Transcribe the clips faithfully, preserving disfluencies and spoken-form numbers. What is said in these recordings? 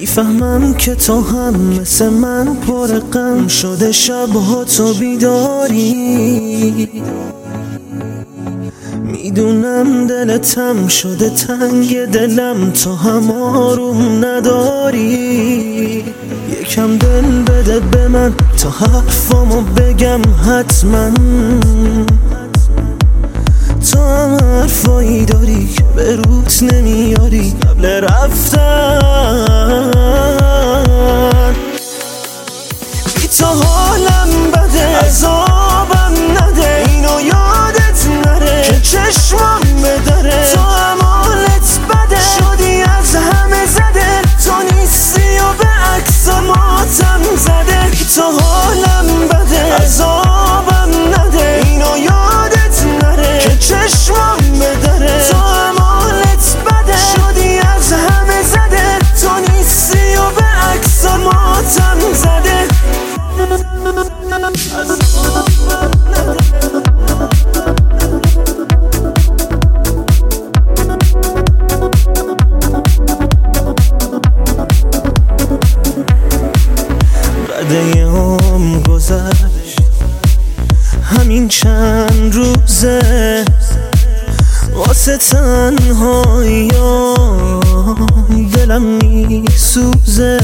میفهمم که تو هم مثل من پر غم شده، شبها تو بیداری. میدونم دلتم شده تنگ دلم، تو هم آروم نداری. یکم دل بده به من تا حرفامو بگم حتما. تو هم حرفایی داری که به روت نمیاری قبل رفتن. بی تو حالم بده، عذابم نده، اینو یادت نره که چشمم بدره. تو هم حالت بده، شدی از همه زده، تو نیستی و به عکس ماتم زده. بی تو حالم بده، عذابم نده، اینو یادت نره که چشمم بدره. تو هم حالت بده، شدی از همه زده، تو نیستی و به عکس ماتم زده. بعد یه عمر گذشت، همین چند روزه واسه تنهایی دلم میسوزه.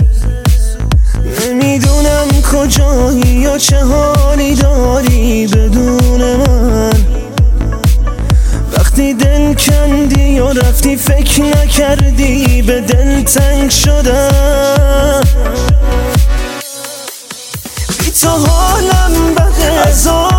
نمیدونم کجایی یا چه حالی داری بدون من. وقتی دل کندی یا رفتی فکر نکردی به دل تنگ شدم. بی تو حالم بده،